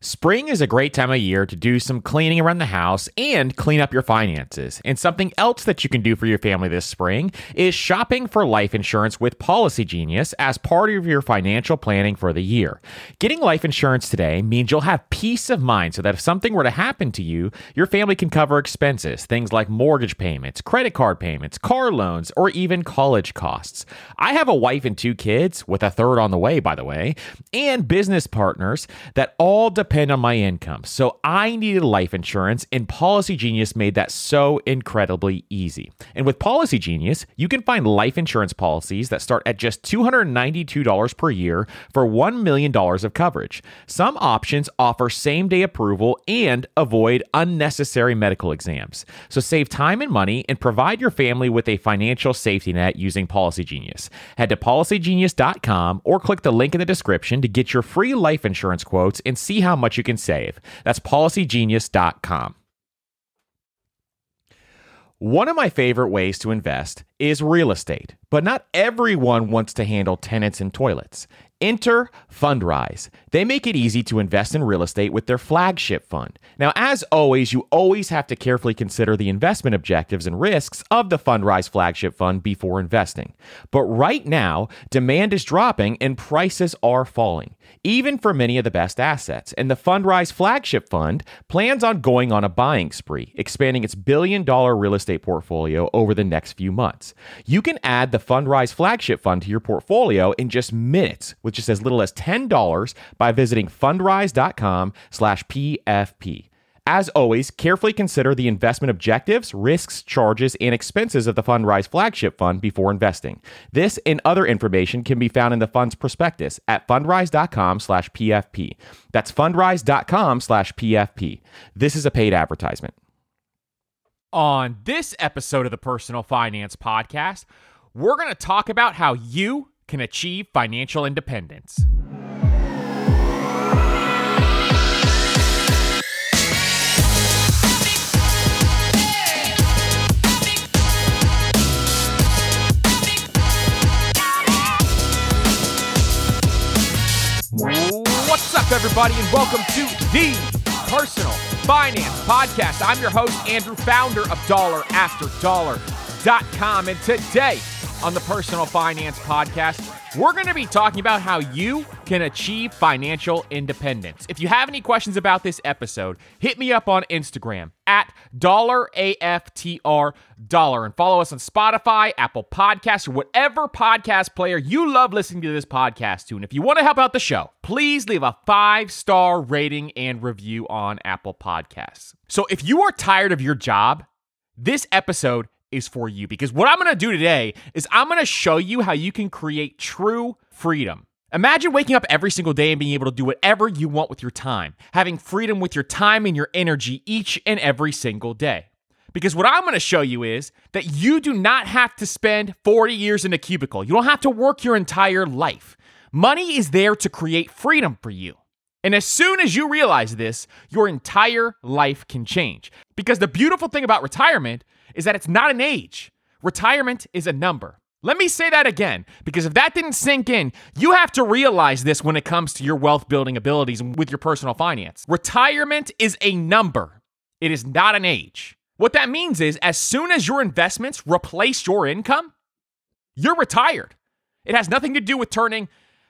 Spring is a great time of year to do some cleaning around the house and clean up your finances. And something else that you can do for your family this spring is shopping for life insurance with Policy Genius as part of your financial planning for the year. Getting life insurance today means you'll have peace of mind so that if something were to happen to you, your family can cover expenses, things like mortgage payments, credit card payments, car loans, or even college costs. I have a wife and 2 kids, with a third on the way, by the way, and business partners that all depend on my income. So I needed life insurance, and Policy Genius made that so incredibly easy. And with Policy Genius, you can find life insurance policies that start at just $292 per year for $1 million of coverage. Some options offer same-day approval and avoid unnecessary medical exams. So save time and money and provide your family with a financial safety net using Policy Genius. Head to policygenius.com or click the link in the description to get your free life insurance quotes and see how much you can save. That's policygenius.com. One of my favorite ways to invest is real estate, but not everyone wants to handle tenants and toilets. Enter Fundrise. They make it easy to invest in real estate with their flagship fund. Now, as always, you always have to carefully consider the investment objectives and risks of the Fundrise flagship fund before investing. But right now, demand is dropping and prices are falling, even for many of the best assets. And the Fundrise flagship fund plans on going on a buying spree, expanding its billion-dollar real estate portfolio over the next few months. You can add the Fundrise flagship fund to your portfolio in just minutes, with just as little as $10 by visiting fundrise.com/PFP. As always, carefully consider the investment objectives, risks, charges, and expenses of the Fundrise flagship fund before investing. This and other information can be found in the fund's prospectus at fundrise.com/PFP. That's fundrise.com/PFP. This is a paid advertisement. On this episode of the Personal Finance Podcast, we're going to talk about how you can achieve financial independence. What's up, everybody, and welcome to the Personal Finance Podcast. I'm your host, Andrew, founder of DollarAfterDollar.com, and today on the Personal Finance Podcast, we're going to be talking about how you can achieve financial independence. If you have any questions about this episode, hit me up on Instagram at $AFTR and follow us on Spotify, Apple Podcasts, or whatever podcast player you love listening to this podcast to. And if you want to help out the show, please leave a 5-star rating and review on Apple Podcasts. So if you are tired of your job, this episode is for you, because what I'm going to do today is I'm going to show you how you can create true freedom. Imagine waking up every single day and being able to do whatever you want with your time, having freedom with your time and your energy each and every single day. Because what I'm going to show you is that you do not have to spend 40 years in a cubicle. You don't have to work your entire life. Money is there to create freedom for you. And as soon as you realize this, your entire life can change. Because the beautiful thing about retirement is that it's not an age. Retirement is a number. Let me say that again, because if that didn't sink in, you have to realize this when it comes to your wealth building abilities with your personal finance. Retirement is a number. It is not an age. What that means is as soon as your investments replace your income, you're retired. It has nothing to do with turning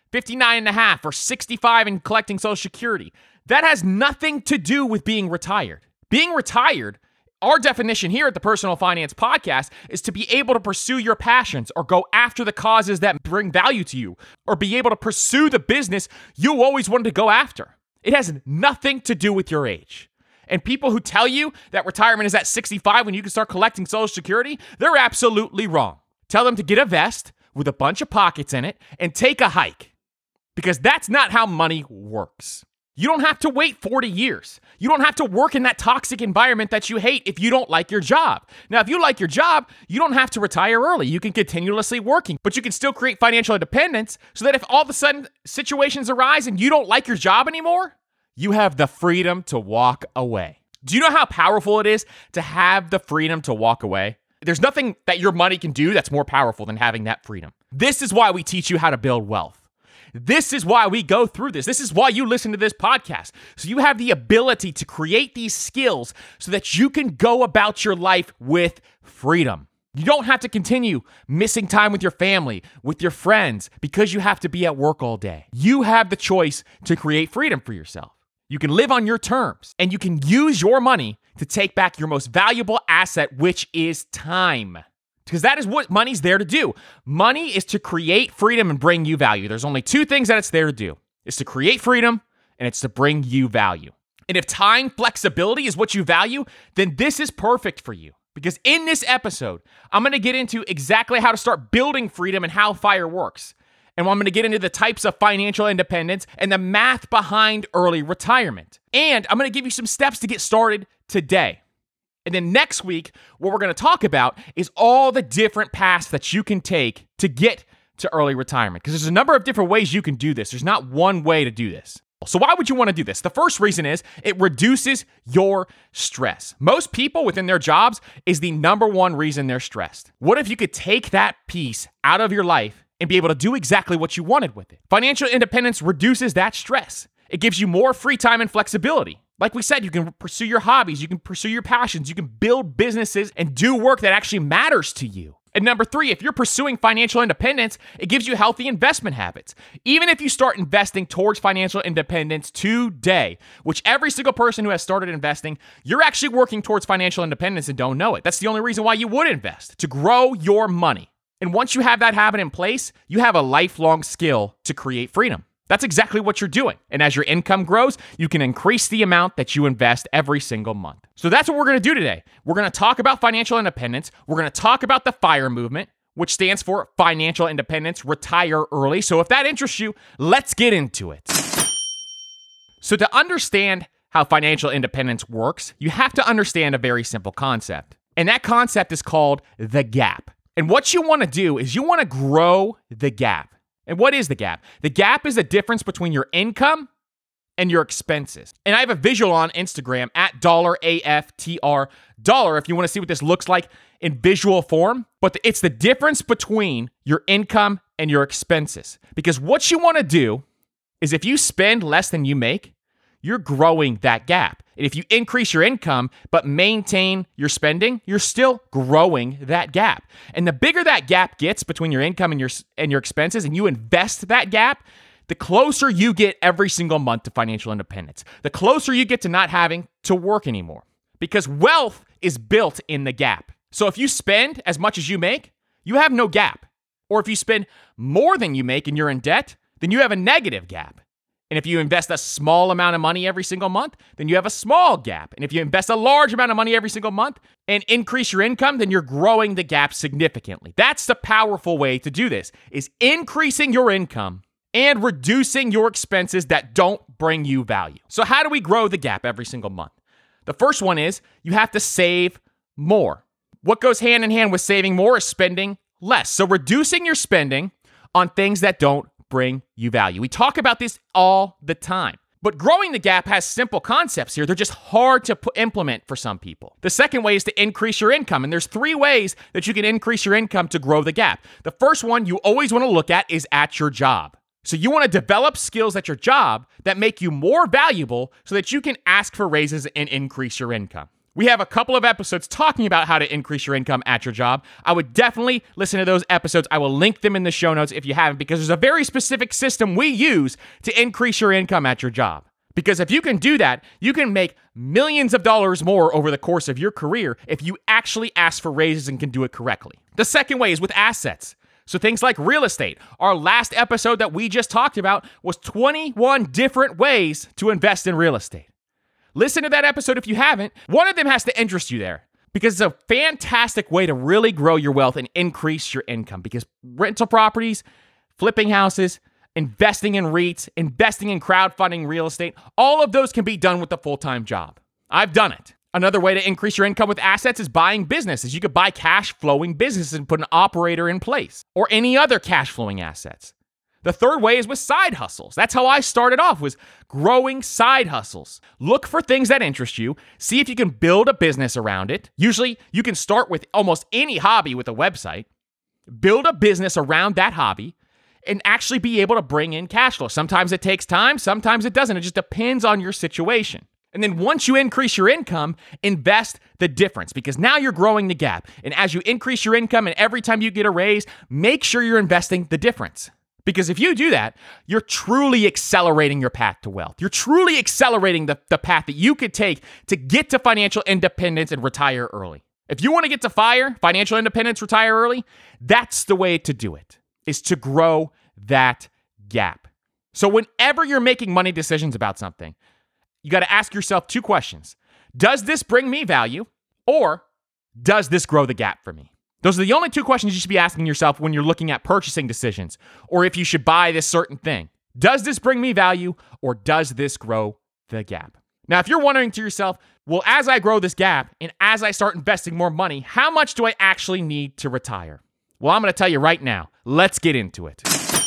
59 and a half or 65 and collecting Social Security. That has nothing to do with being retired. Being retired, our definition here at the Personal Finance Podcast, is to be able to pursue your passions or go after the causes that bring value to you or be able to pursue the business you always wanted to go after. It has nothing to do with your age. And people who tell you that retirement is at 65 when you can start collecting Social Security, they're absolutely wrong. Tell them to get a vest with a bunch of pockets in it and take a hike, because that's not how money works. You don't have to wait 40 years. You don't have to work in that toxic environment that you hate if you don't like your job. Now, if you like your job, you don't have to retire early. You can continuously working, but you can still create financial independence so that if all of a sudden situations arise and you don't like your job anymore, you have the freedom to walk away. Do you know how powerful it is to have the freedom to walk away? There's nothing that your money can do that's more powerful than having that freedom. This is why we teach you how to build wealth. This is why we go through this. This is why you listen to this podcast. So you have the ability to create these skills so that you can go about your life with freedom. You don't have to continue missing time with your family, with your friends, because you have to be at work all day. You have the choice to create freedom for yourself. You can live on your terms, and you can use your money to take back your most valuable asset, which is time. Because that is what money's there to do. Money is to create freedom and bring you value. There's only two things that it's there to do. It's to create freedom, and it's to bring you value. And if time flexibility is what you value, then this is perfect for you. Because in this episode, I'm going to get into exactly how to start building freedom and how FIRE works. And I'm going to get into the types of financial independence and the math behind early retirement. And I'm going to give you some steps to get started today. And then next week, what we're going to talk about is all the different paths that you can take to get to early retirement. Because there's a number of different ways you can do this. There's not one way to do this. So why would you want to do this? The first reason is it reduces your stress. Most people within their jobs is the number one reason they're stressed. What if you could take that piece out of your life and be able to do exactly what you wanted with it? Financial independence reduces that stress. It gives you more free time and flexibility. Like we said, you can pursue your hobbies, you can pursue your passions, you can build businesses and do work that actually matters to you. And number three, if you're pursuing financial independence, it gives you healthy investment habits. Even if you start investing towards financial independence today, which every single person who has started investing, you're actually working towards financial independence and don't know it. That's the only reason why you would invest, to grow your money. And once you have that habit in place, you have a lifelong skill to create freedom. That's exactly what you're doing. And as your income grows, you can increase the amount that you invest every single month. So that's what we're going to do today. We're going to talk about financial independence. We're going to talk about the FIRE movement, which stands for Financial Independence, Retire Early. So if that interests you, let's get into it. So to understand how financial independence works, you have to understand a very simple concept. And that concept is called the gap. And what you want to do is you want to grow the gap. And what is the gap? The gap is the difference between your income and your expenses. And I have a visual on Instagram at $AFTR if you want to see what this looks like in visual form. But it's the difference between your income and your expenses. Because what you want to do is if you spend less than you make, you're growing that gap. And if you increase your income but maintain your spending, you're still growing that gap. And the bigger that gap gets between your income and your expenses, and you invest that gap, the closer you get every single month to financial independence. The closer you get to not having to work anymore. Because wealth is built in the gap. So if you spend as much as you make, you have no gap. Or if you spend more than you make and you're in debt, then you have a negative gap. And if you invest a small amount of money every single month, then you have a small gap. And if you invest a large amount of money every single month and increase your income, then you're growing the gap significantly. That's the powerful way to do this, is increasing your income and reducing your expenses that don't bring you value. So how do we grow the gap every single month? The first one is you have to save more. What goes hand in hand with saving more is spending less. So reducing your spending on things that don't bring you value. We talk about this all the time. But growing the gap has simple concepts here. They're just hard to implement for some people. The second way is to increase your income. And there's three ways that you can increase your income to grow the gap. The first one you always want to look at is at your job. So you want to develop skills at your job that make you more valuable so that you can ask for raises and increase your income. We have a couple of episodes talking about how to increase your income at your job. I would definitely listen to those episodes. I will link them in the show notes if you haven't, because there's a very specific system we use to increase your income at your job. Because if you can do that, you can make millions of dollars more over the course of your career if you actually ask for raises and can do it correctly. The second way is with assets. So things like real estate. Our last episode that we just talked about was 21 different ways to invest in real estate. Listen to that episode if you haven't. One of them has to interest you there because it's a fantastic way to really grow your wealth and increase your income, because rental properties, flipping houses, investing in REITs, investing in crowdfunding real estate, all of those can be done with a full-time job. I've done it. Another way to increase your income with assets is buying businesses. You could buy cash-flowing businesses and put an operator in place, or any other cash-flowing assets. The third way is with side hustles. That's how I started off, was growing side hustles. Look for things that interest you. See if you can build a business around it. Usually, you can start with almost any hobby with a website. Build a business around that hobby and actually be able to bring in cash flow. Sometimes it takes time, sometimes it doesn't. It just depends on your situation. And then once you increase your income, invest the difference, because now you're growing the gap. And as you increase your income and every time you get a raise, make sure you're investing the difference. Because if you do that, you're truly accelerating your path to wealth. You're truly accelerating the path that you could take to get to financial independence and retire early. If you want to get to financial independence, retire early, that's the way to do it, is to grow that gap. So whenever you're making money decisions about something, you got to ask yourself 2 questions. Does this bring me value, or does this grow the gap for me? Those are the only 2 questions you should be asking yourself when you're looking at purchasing decisions, or if you should buy this certain thing. Does this bring me value, or does this grow the gap? Now, if you're wondering to yourself, well, as I grow this gap and as I start investing more money, how much do I actually need to retire? Well, I'm going to tell you right now. Let's get into it.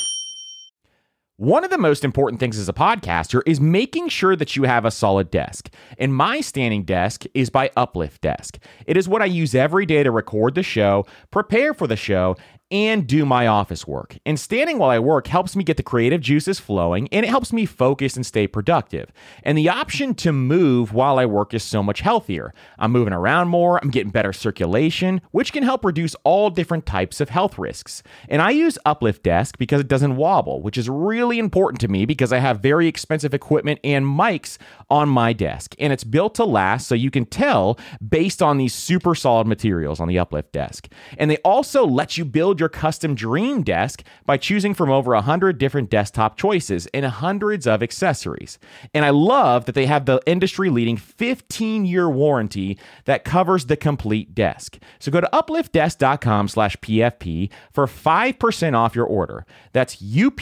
One of the most important things as a podcaster is making sure that you have a solid desk. And my standing desk is by Uplift Desk. It is what I use every day to record the show, prepare for the show, and do my office work. And standing while I work helps me get the creative juices flowing, and it helps me focus and stay productive. And the option to move while I work is so much healthier. I'm moving around more, I'm getting better circulation, which can help reduce all different types of health risks. And I use Uplift Desk because it doesn't wobble, which is really important to me because I have very expensive equipment and mics on my desk. And it's built to last, so you can tell based on these super solid materials on the Uplift Desk. And they also let you build your custom dream desk by choosing from over 100 different desktop choices and hundreds of accessories. And I love that they have the industry-leading 15-year warranty that covers the complete desk. So go to upliftdesk.com/PFP for 5% off your order. That's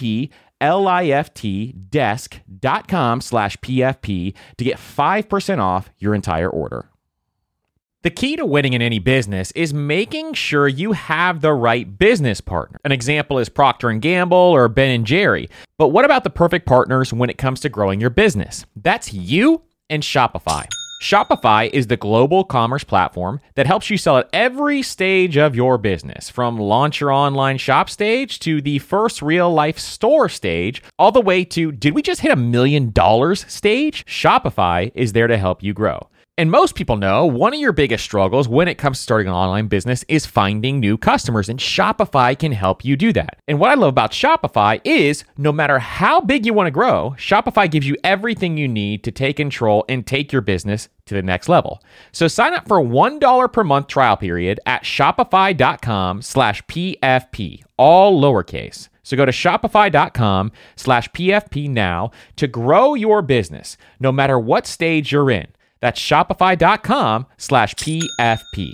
upliftdesk.com/PFP to get 5% off your entire order. The key to winning in any business is making sure you have the right business partner. An example is Procter & Gamble or Ben & Jerry. But what about the perfect partners when it comes to growing your business? That's you and Shopify. Shopify is the global commerce platform that helps you sell at every stage of your business, from launch your online shop stage to the first real-life store stage, all the way to, did we just hit $1 million stage? Shopify is there to help you grow. And most people know one of your biggest struggles when it comes to starting an online business is finding new customers, and Shopify can help you do that. And what I love about Shopify is no matter how big you want to grow, Shopify gives you everything you need to take control and take your business to the next level. So sign up for a $1 per month trial period at shopify.com/PFP, all lowercase. So go to shopify.com/PFP now to grow your business, no matter what stage you're in. That's shopify.com/PFP.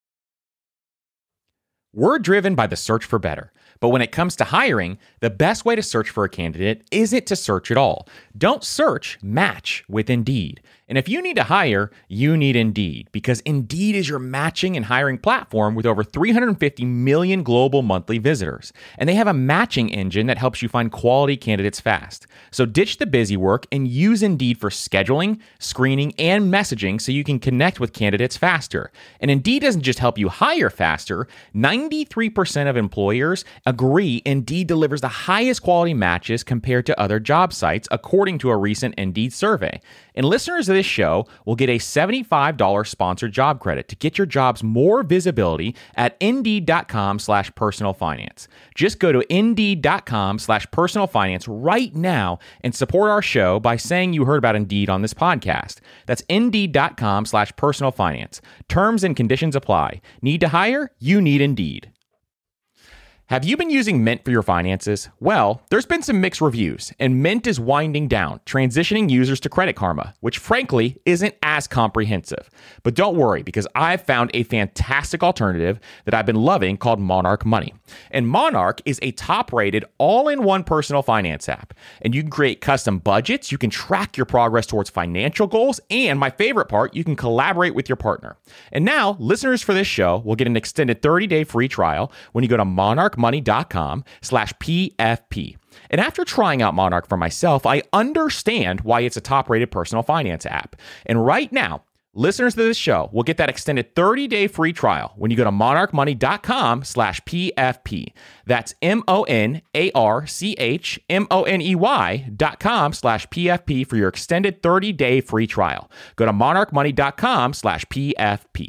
We're driven by the search for better. But when it comes to hiring, the best way to search for a candidate isn't to search at all. Don't search, match with Indeed. And if you need to hire, you need Indeed, because Indeed is your matching and hiring platform with over 350 million global monthly visitors. And they have a matching engine that helps you find quality candidates fast. So ditch the busy work and use Indeed for scheduling, screening, and messaging so you can connect with candidates faster. And Indeed doesn't just help you hire faster. 93% of employers agree Indeed delivers the highest quality matches compared to other job sites, according to a recent Indeed survey. And listeners of this show will get a $75 sponsored job credit to get your jobs more visibility at Indeed.com/personalfinance. Just go to Indeed.com/personalfinance right now and support our show by saying you heard about Indeed on this podcast. That's Indeed.com/personalfinance. Terms and conditions apply. Need to hire? You need Indeed. Have you been using Mint for your finances? Well, there's been some mixed reviews, and Mint is winding down, transitioning users to Credit Karma, which frankly isn't as comprehensive. But don't worry, because I've found a fantastic alternative that I've been loving called Monarch Money. And Monarch is a top-rated, all-in-one personal finance app. And you can create custom budgets, you can track your progress towards financial goals, and my favorite part, you can collaborate with your partner. And now, listeners for this show will get an extended 30-day free trial when you go to monarchmoney.com/PFP. And after trying out Monarch for myself, I understand why it's a top-rated personal finance app. And right now, Listeners to this show will get that extended 30-day free trial when you go to monarchmoney.com/PFP. That's monarchmoney.com/PFP for your extended 30-day free trial. Go to monarchmoney.com/PFP.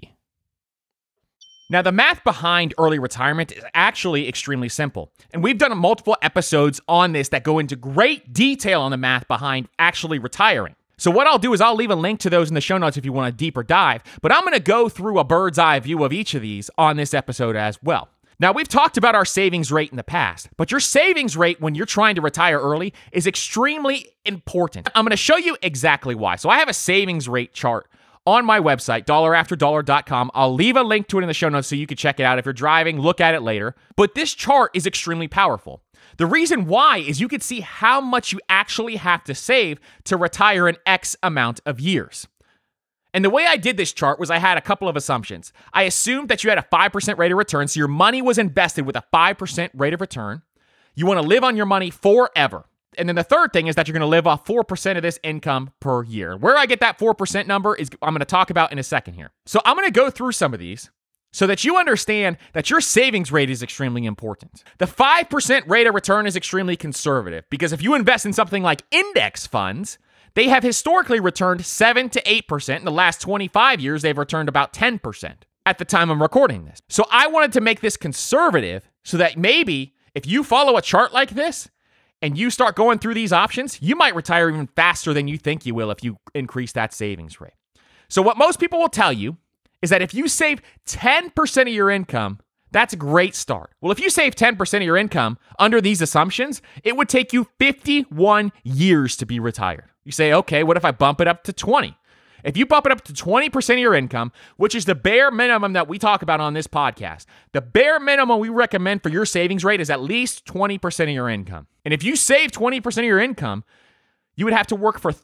Now, the math behind early retirement is actually extremely simple. And we've done multiple episodes on this that go into great detail on the math behind actually retiring. So what I'll do is I'll leave a link to those in the show notes if you want a deeper dive, but I'm going to go through a bird's eye view of each of these on this episode as well. Now, we've talked about our savings rate in the past, but your savings rate when you're trying to retire early is extremely important. I'm going to show you exactly why. So I have a savings rate chart on my website, dollarafterdollar.com. I'll leave a link to it in the show notes so you can check it out. If you're driving, look at it later. But this chart is extremely powerful. The reason why is you can see how much you actually have to save to retire in X amount of years. And the way I did this chart was I had a couple of assumptions. I assumed that you had a 5% rate of return, so your money was invested with a 5% rate of return. You want to live on your money forever. And then the third thing is that you're going to live off 4% of this income per year. Where I get that 4% number is I'm going to talk about in a second here. So I'm going to go through some of these so that you understand that your savings rate is extremely important. The 5% rate of return is extremely conservative because if you invest in something like index funds, they have historically returned 7 to 8%. In the last 25 years, they've returned about 10% at the time I'm recording this. So I wanted to make this conservative so that maybe if you follow a chart like this and you start going through these options, you might retire even faster than you think you will if you increase that savings rate. So what most people will tell you is that if you save 10% of your income, that's a great start. Well, if you save 10% of your income under these assumptions, it would take you 51 years to be retired. You say, okay, what if I bump it up to 20? If you bump it up to 20% of your income, which is the bare minimum that we talk about on this podcast, the bare minimum we recommend for your savings rate is at least 20% of your income. And if you save 20% of your income, you would have to work for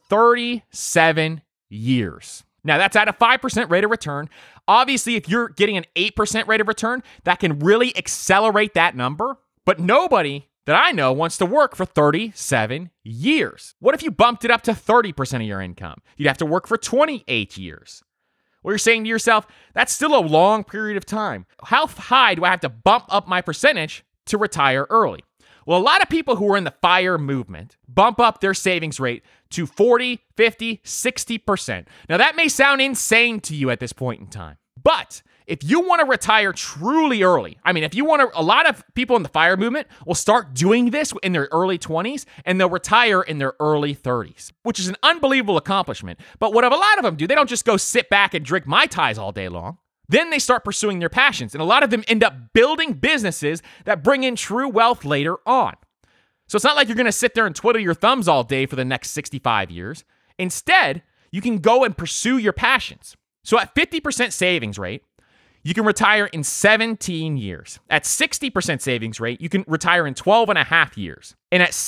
37 years. Now, that's at a 5% rate of return. Obviously, if you're getting an 8% rate of return, that can really accelerate that number. But nobody that I know wants to work for 37 years. What if you bumped it up to 30% of your income? You'd have to work for 28 years. Well, you're saying to yourself, that's still a long period of time. How high do I have to bump up my percentage to retire early? Well, a lot of people who are in the FIRE movement bump up their savings rate to 40, 50, 60%. Now, that may sound insane to you at this point in time, but if you want to retire truly early, a lot of people in the FIRE movement will start doing this in their early 20s and they'll retire in their early 30s, which is an unbelievable accomplishment. But what a lot of them do, they don't just go sit back and drink Mai Tais all day long. Then they start pursuing their passions, and a lot of them end up building businesses that bring in true wealth later on. So it's not like you're going to sit there and twiddle your thumbs all day for the next 65 years. Instead, you can go and pursue your passions. So at 50% savings rate, you can retire in 17 years. At 60% savings rate, you can retire in 12 and a half years. And at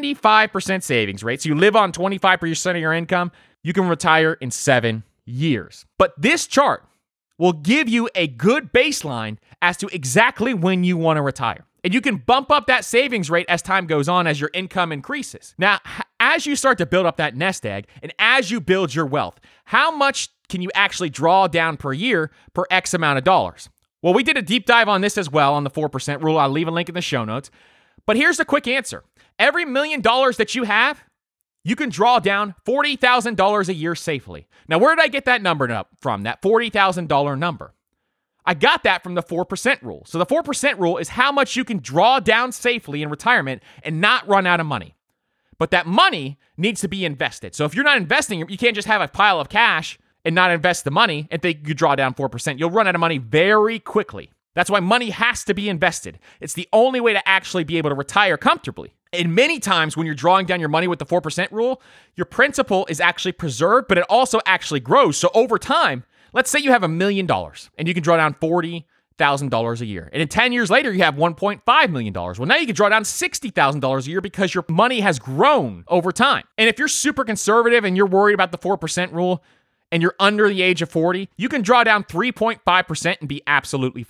75% savings rate, so you live on 25% of your income, you can retire in 7 years. But this chart will give you a good baseline as to exactly when you want to retire. And you can bump up that savings rate as time goes on as your income increases. Now, as you start to build up that nest egg and as you build your wealth, how much can you actually draw down per year per X amount of dollars? Well, we did a deep dive on this as well on the 4% rule. I'll leave a link in the show notes. But here's the quick answer. Every $1 million that you have, you can draw down $40,000 a year safely. Now, where did I get that number from, that $40,000 number? I got that from the 4% rule. So the 4% rule is how much you can draw down safely in retirement and not run out of money. But that money needs to be invested. So if you're not investing, you can't just have a pile of cash and not invest the money and think you draw down 4%. You'll run out of money very quickly. That's why money has to be invested. It's the only way to actually be able to retire comfortably. And many times when you're drawing down your money with the 4% rule, your principal is actually preserved, but it also actually grows. So over time, let's say you have $1 million and you can draw down $40,000 a year. And in 10 years later, you have $1.5 million. Well, now you can draw down $60,000 a year because your money has grown over time. And if you're super conservative and you're worried about the 4% rule and you're under the age of 40, you can draw down 3.5% and be absolutely fine.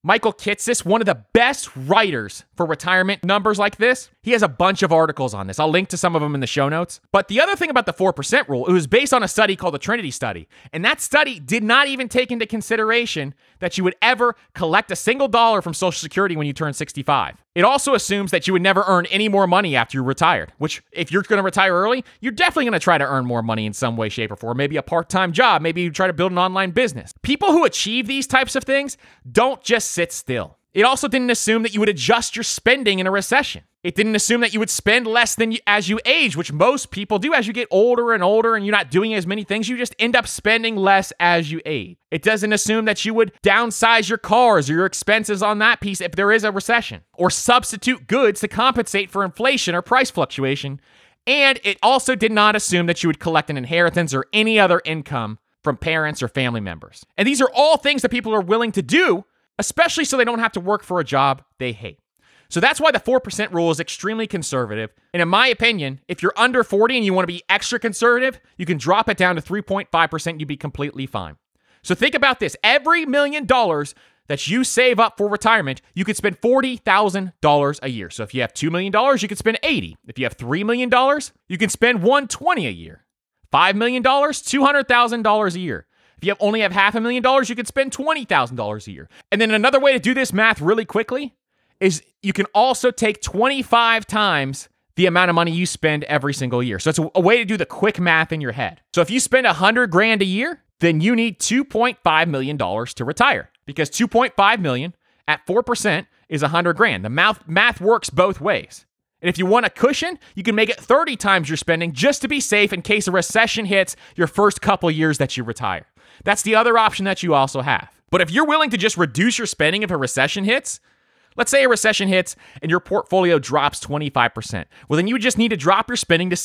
Michael Kitces, one of the best writers for retirement numbers like this. He has a bunch of articles on this. I'll link to some of them in the show notes. But the other thing about the 4% rule, it was based on a study called the Trinity Study. And that study did not even take into consideration that you would ever collect a single dollar from Social Security when you turn 65. It also assumes that you would never earn any more money after you're retired, which if you're going to retire early, you're definitely going to try to earn more money in some way, shape, or form. Maybe a part-time job. Maybe you try to build an online business. People who achieve these types of things don't just sit still. It also didn't assume that you would adjust your spending in a recession. It didn't assume that you would spend less than as you age, which most people do. As you get older and older and you're not doing as many things, you just end up spending less as you age. It doesn't assume that you would downsize your cars or your expenses on that piece if there is a recession, or substitute goods to compensate for inflation or price fluctuation. And it also did not assume that you would collect an inheritance or any other income from parents or family members. And these are all things that people are willing to do, especially so they don't have to work for a job they hate. So that's why the 4% rule is extremely conservative. And in my opinion, if you're under 40 and you want to be extra conservative, you can drop it down to 3.5%. You'd be completely fine. So think about this. Every $1 million that you save up for retirement, you could spend $40,000 a year. So if you have $2 million, you could spend $80,000. If you have $3 million, you can spend $120,000 a year. $5 million, $200,000 a year. If you only have $500,000, you could spend $20,000 a year. And then another way to do this math really quickly is you can also take 25 times the amount of money you spend every single year. So it's a way to do the quick math in your head. So if you spend $100,000 a year, then you need $2.5 million to retire, because $2.5 million at 4% is $100,000. The math works both ways. And if you want a cushion, you can make it 30 times your spending just to be safe in case a recession hits your first couple years that you retire. That's the other option that you also have. But if you're willing to just reduce your spending if a recession hits, let's say a recession hits and your portfolio drops 25%. Well, then you would just need to drop your spending to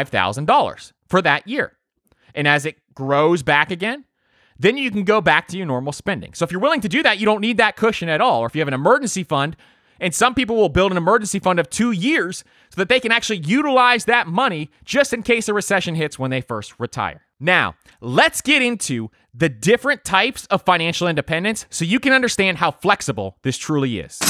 $75,000 for that year. And as it grows back again, then you can go back to your normal spending. So if you're willing to do that, you don't need that cushion at all. Or if you have an emergency fund, and some people will build an emergency fund of 2 years so that they can actually utilize that money just in case a recession hits when they first retire. Now, let's get into the different types of financial independence so you can understand how flexible this truly is.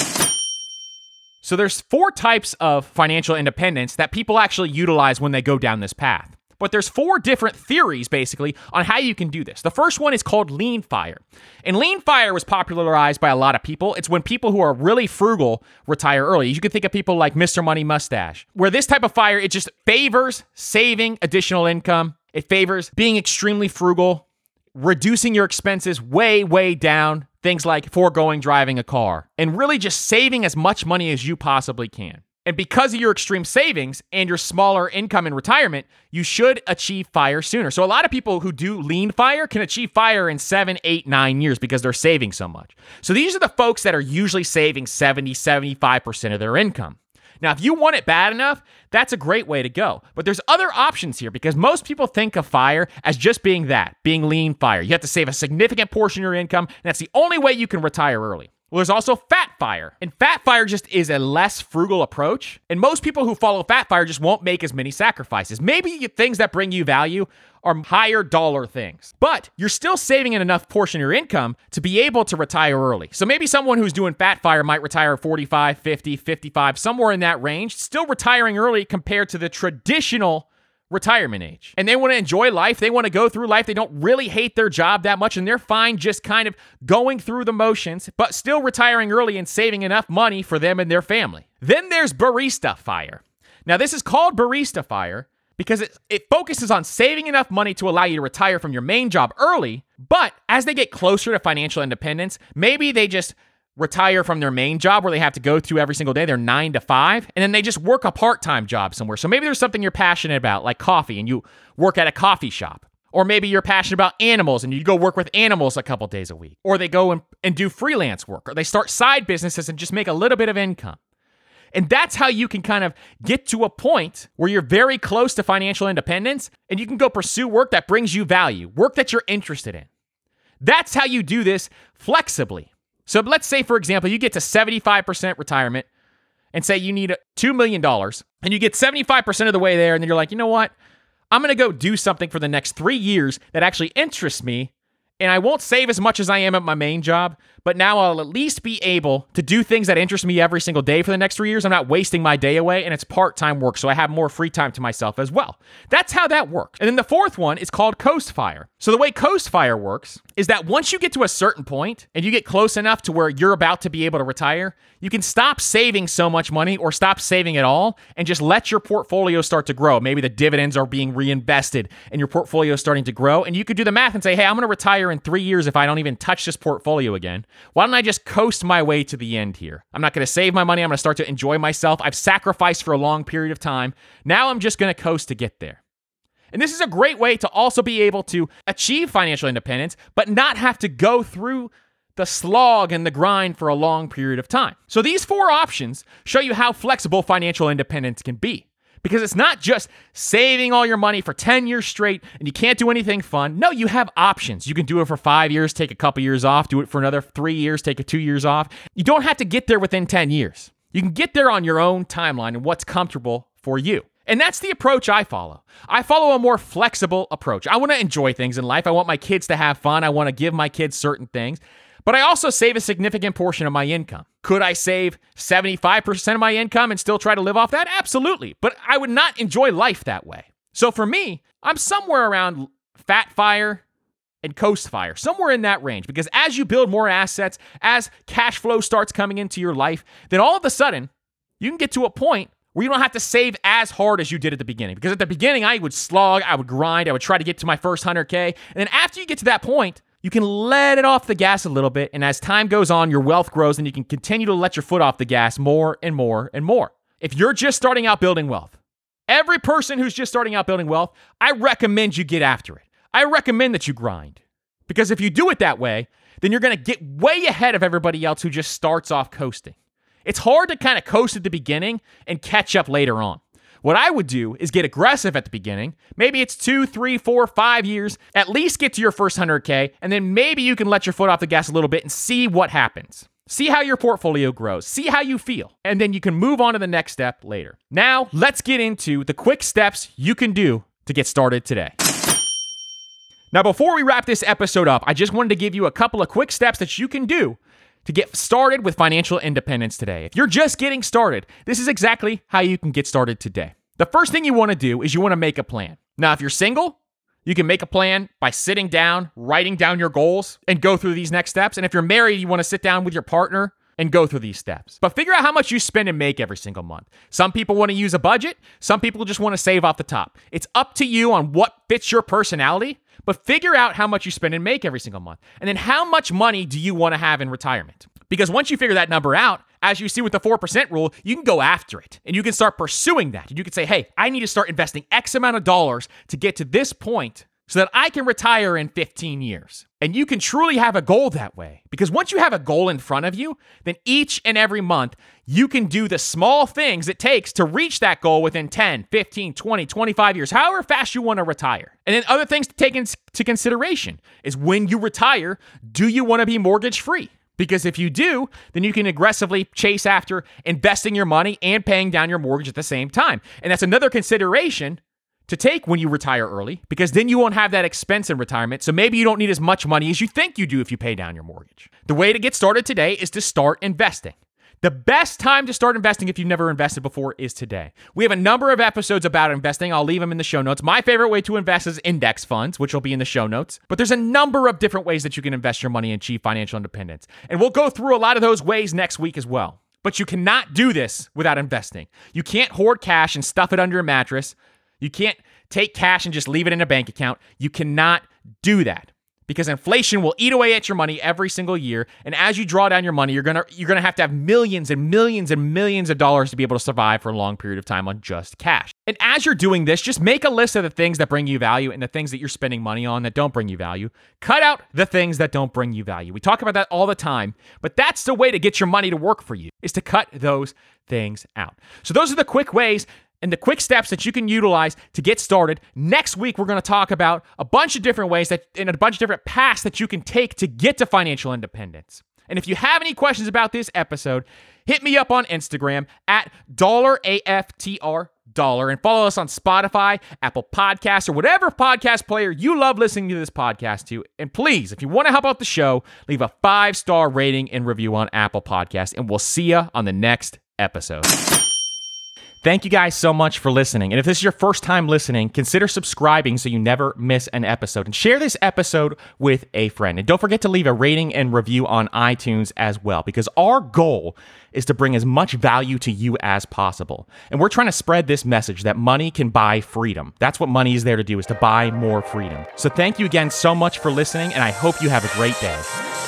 So there's 4 types of financial independence that people actually utilize when they go down this path. But there's 4 different theories, basically, on how you can do this. The first one is called lean fire. And lean fire was popularized by a lot of people. It's when people who are really frugal retire early. You can think of people like Mr. Money Mustache, where this type of fire, it just favors saving additional income. It favors being extremely frugal, reducing your expenses way, way down, things like foregoing driving a car, and really just saving as much money as you possibly can. And because of your extreme savings and your smaller income in retirement, you should achieve FIRE sooner. So a lot of people who do lean FIRE can achieve FIRE in 7, 8, 9 years because they're saving so much. So these are the folks that are usually saving 70, 75% of their income. Now, if you want it bad enough, that's a great way to go. But there's other options here because most people think of FIRE as just being that, being lean FIRE. You have to save a significant portion of your income, and that's the only way you can retire early. Well, there's also fat FIRE, and fat FIRE just is a less frugal approach, and most people who follow fat FIRE just won't make as many sacrifices. Maybe things that bring you value are higher dollar things, but you're still saving an enough portion of your income to be able to retire early. So maybe someone who's doing fat FIRE might retire at 45, 50, 55, somewhere in that range, still retiring early compared to the traditional retirement age. And they want to enjoy life. They want to go through life. They don't really hate their job that much, and they're fine just kind of going through the motions, but still retiring early and saving enough money for them and their family. Then there's barista FIRE. Now, this is called barista FIRE because it focuses on saving enough money to allow you to retire from your main job early, but as they get closer to financial independence, maybe they just retire from their main job where they have to go through every single day, they're 9 to 5, and then they just work a part-time job somewhere. So maybe there's something you're passionate about, like coffee, and you work at a coffee shop. Or maybe you're passionate about animals, and you go work with animals a couple days a week. Or they go and do freelance work, or they start side businesses and just make a little bit of income. And that's how you can kind of get to a point where you're very close to financial independence, and you can go pursue work that brings you value, work that you're interested in. That's how you do this flexibly. So let's say, for example, you get to 75% retirement and say you need $2 million and you get 75% of the way there. And then you're like, you know what? I'm going to go do something for the next 3 years that actually interests me and I won't save as much as I am at my main job, but now I'll at least be able to do things that interest me every single day for the next 3 years. I'm not wasting my day away, and it's part-time work, so I have more free time to myself as well. That's how that works. And then the fourth one is called Coast Fire. So the way Coast Fire works is that once you get to a certain point and you get close enough to where you're about to be able to retire, you can stop saving so much money or stop saving at all and just let your portfolio start to grow. Maybe the dividends are being reinvested and your portfolio is starting to grow, and you could do the math and say, hey, I'm going to retire in 3 years if I don't even touch this portfolio again. Why don't I just coast my way to the end here? I'm not going to save my money. I'm going to start to enjoy myself. I've sacrificed for a long period of time. Now I'm just going to coast to get there. And this is a great way to also be able to achieve financial independence, but not have to go through the slog and the grind for a long period of time. So these 4 options show you how flexible financial independence can be. Because it's not just saving all your money for 10 years straight and you can't do anything fun. No, you have options. You can do it for 5 years, take a couple years off, do it for another 3 years, take 2 years off. You don't have to get there within 10 years. You can get there on your own timeline and what's comfortable for you. And that's the approach I follow. I follow a more flexible approach. I want to enjoy things in life. I want my kids to have fun. I want to give my kids certain things. But I also save a significant portion of my income. Could I save 75% of my income and still try to live off that? Absolutely. But I would not enjoy life that way. So for me, I'm somewhere around Fat Fire and Coast Fire, somewhere in that range. Because as you build more assets, as cash flow starts coming into your life, then all of a sudden, you can get to a point where you don't have to save as hard as you did at the beginning. Because at the beginning, I would slog, I would grind, I would try to get to my first 100K. And then after you get to that point, you can let it off the gas a little bit, and as time goes on, your wealth grows, and you can continue to let your foot off the gas more and more and more. If you're just starting out building wealth, every person who's just starting out building wealth, I recommend you get after it. I recommend that you grind. Because if you do it that way, then you're going to get way ahead of everybody else who just starts off coasting. It's hard to kind of coast at the beginning and catch up later on. What I would do is get aggressive at the beginning. Maybe it's 2, 3, 4, 5 years. At least get to your first 100K, and then maybe you can let your foot off the gas a little bit and see what happens. See how your portfolio grows. See how you feel. And then you can move on to the next step later. Now, let's get into the quick steps you can do to get started today. Now, before we wrap this episode up, I just wanted to give you a couple of quick steps that you can do to get started with financial independence today. If you're just getting started, this is exactly how you can get started today. The first thing you want to do is you want to make a plan. Now, if you're single, you can make a plan by sitting down, writing down your goals, and go through these next steps. And if you're married, you want to sit down with your partner and go through these steps. But figure out how much you spend and make every single month. Some people want to use a budget. Some people just want to save off the top. It's up to you on what fits your personality, but figure out how much you spend and make every single month. And then how much money do you want to have in retirement? Because once you figure that number out, as you see with the 4% rule, you can go after it and you can start pursuing that. And you can say, hey, I need to start investing X amount of dollars to get to this point so that I can retire in 15 years. And you can truly have a goal that way. Because once you have a goal in front of you, then each and every month, you can do the small things it takes to reach that goal within 10, 15, 20, 25 years, however fast you want to retire. And then other things to take into consideration is when you retire, do you want to be mortgage free? Because if you do, then you can aggressively chase after investing your money and paying down your mortgage at the same time. And that's another consideration to take when you retire early, because then you won't have that expense in retirement. So maybe you don't need as much money as you think you do if you pay down your mortgage. The way to get started today is to start investing. The best time to start investing if you've never invested before is today. We have a number of episodes about investing. I'll leave them in the show notes. My favorite way to invest is index funds, which will be in the show notes. But there's a number of different ways that you can invest your money and achieve financial independence. And we'll go through a lot of those ways next week as well. But you cannot do this without investing. You can't hoard cash and stuff it under a mattress. You can't take cash and just leave it in a bank account. You cannot do that. Because inflation will eat away at your money every single year. And as you draw down your money, you're gonna have to have millions and millions and millions of dollars to be able to survive for a long period of time on just cash. And as you're doing this, just make a list of the things that bring you value and the things that you're spending money on that don't bring you value. Cut out the things that don't bring you value. We talk about that all the time, but that's the way to get your money to work for you, is to cut those things out. So those are the quick ways and the quick steps that you can utilize to get started. Next week, we're going to talk about a bunch of different ways and a bunch of different paths that you can take to get to financial independence. And if you have any questions about this episode, hit me up on Instagram at $AFTR and follow us on Spotify, Apple Podcasts, or whatever podcast player you love listening to this podcast to. And please, if you want to help out the show, leave a 5-star rating and review on Apple Podcasts, and we'll see you on the next episode. Thank you guys so much for listening. And if this is your first time listening, consider subscribing so you never miss an episode. And share this episode with a friend. And don't forget to leave a rating and review on iTunes as well, because our goal is to bring as much value to you as possible. And we're trying to spread this message that money can buy freedom. That's what money is there to do, is to buy more freedom. So thank you again so much for listening, and I hope you have a great day.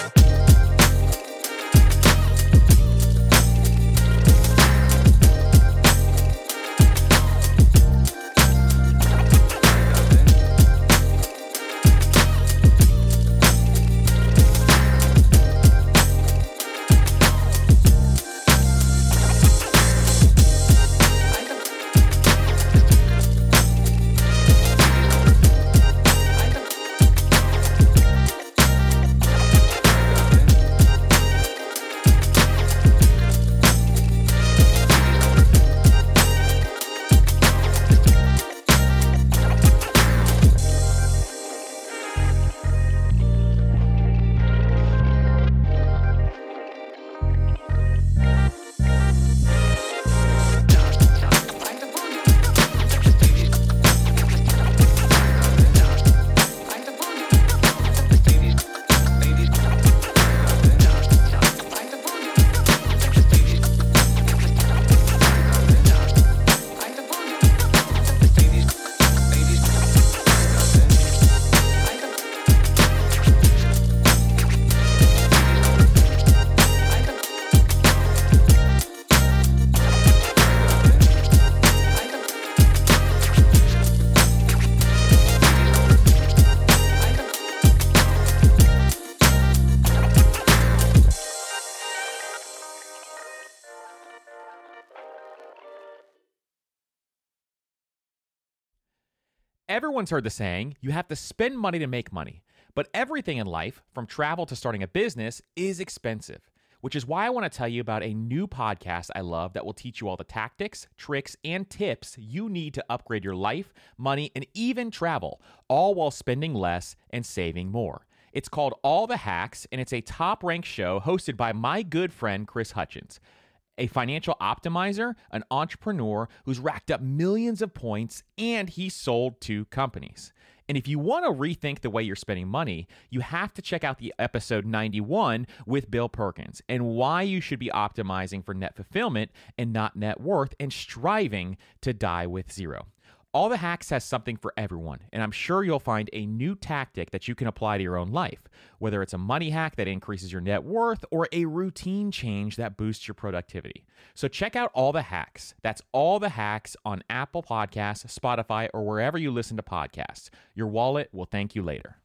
Everyone's heard the saying, you have to spend money to make money. But everything in life, from travel to starting a business, is expensive, which is why I want to tell you about a new podcast I love that will teach you all the tactics, tricks, and tips you need to upgrade your life, money, and even travel, all while spending less and saving more. It's called All the Hacks, and it's a top-ranked show hosted by my good friend Chris Hutchins, a financial optimizer, an entrepreneur who's racked up millions of points, and he sold 2 companies. And if you want to rethink the way you're spending money, you have to check out the episode 91 with Bill Perkins and why you should be optimizing for net fulfillment and not net worth and striving to die with zero. All the Hacks has something for everyone, and I'm sure you'll find a new tactic that you can apply to your own life, whether it's a money hack that increases your net worth or a routine change that boosts your productivity. So check out All the Hacks. That's All the Hacks on Apple Podcasts, Spotify, or wherever you listen to podcasts. Your wallet will thank you later.